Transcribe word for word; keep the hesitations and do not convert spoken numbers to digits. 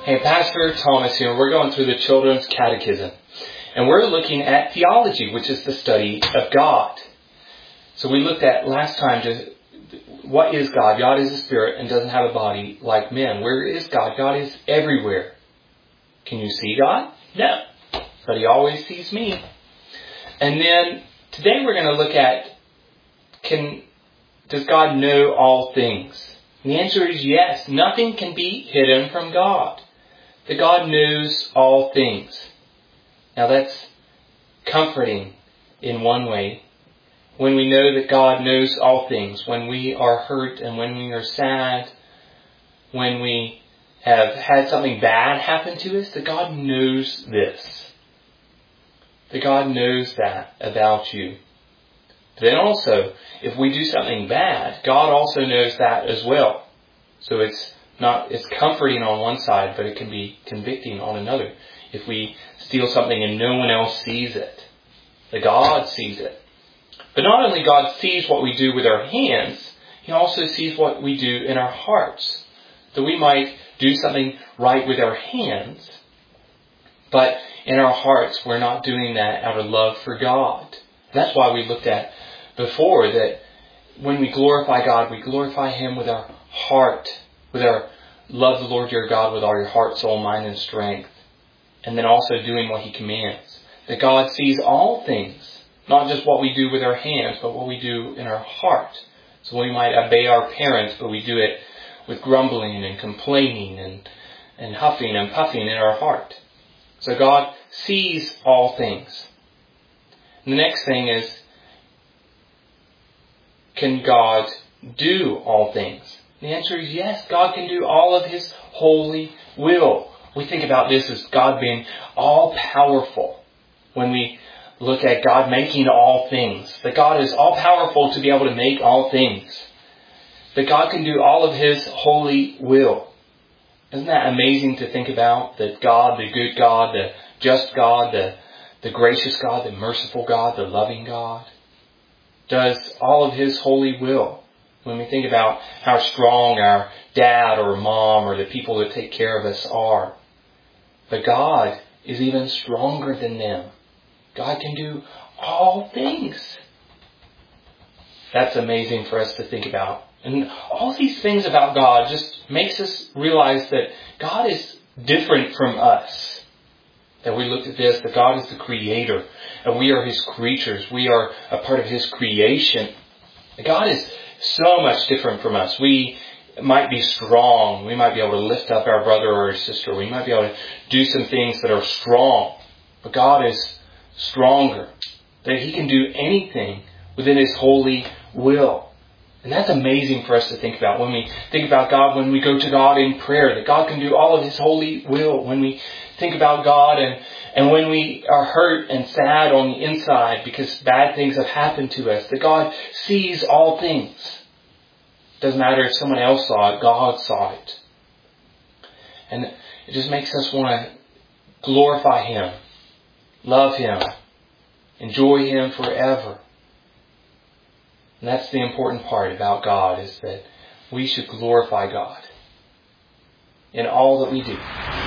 Hey, Pastor Thomas here. We're going through the Children's Catechism. And we're looking at theology, which is the study of God. So we looked at last time, just what is God? God is a spirit and doesn't have a body like men. Where is God? God is everywhere. Can you see God? No. But He always sees me. And then today we're going to look at, can does God know all things? And the answer is yes. Nothing can be hidden from God. That God knows all things. Now that's comforting in one way. When we know that God knows all things, when we are hurt and when we are sad, when we have had something bad happen to us, that God knows this. That God knows that about you. Then also, if we do something bad, God also knows that as well. So it's not, it's comforting on one side, but it can be convicting on another. If we steal something and no one else sees it, that God sees it. But not only God sees what we do with our hands, He also sees what we do in our hearts. That we might do something right with our hands, but in our hearts we're not doing that out of love for God. That's why we looked at before that when we glorify God, we glorify Him with our heart, with our love the Lord your God with all your heart, soul, mind, and strength. And then also doing what He commands. That God sees all things, not just what we do with our hands, but what we do in our heart. So we might obey our parents, but we do it with grumbling and complaining and, and huffing and puffing in our heart. So God sees all things. And the next thing is, can God do all things? The answer is yes, God can do all of His holy will. We think about this as God being all-powerful. When we look at God making all things, that God is all-powerful to be able to make all things. That God can do all of His holy will. Isn't that amazing to think about? That God, the good God, the just God, the, the gracious God, the merciful God, the loving God, does all of His holy will. When we think about how strong our dad or mom or the people that take care of us are. But God is even stronger than them. God can do all things. That's amazing for us to think about. And all these things about God just makes us realize that God is different from us. That we looked at this, that God is the Creator. And we are His creatures. We are a part of His creation. That God is so much different from us. We might be strong. We might be able to lift up our brother or our sister. We might be able to do some things that are strong. But God is stronger. That He can do anything within His holy will. And that's amazing for us to think about. When we think about God, when we go to God in prayer, that God can do all of His holy will. When we think about God and, and when we are hurt and sad on the inside because bad things have happened to us, that God sees all things. Doesn't matter if someone else saw it, God saw it. And it just makes us want to glorify Him, love Him, enjoy Him forever. And that's the important part about God, is that we should glorify God in all that we do.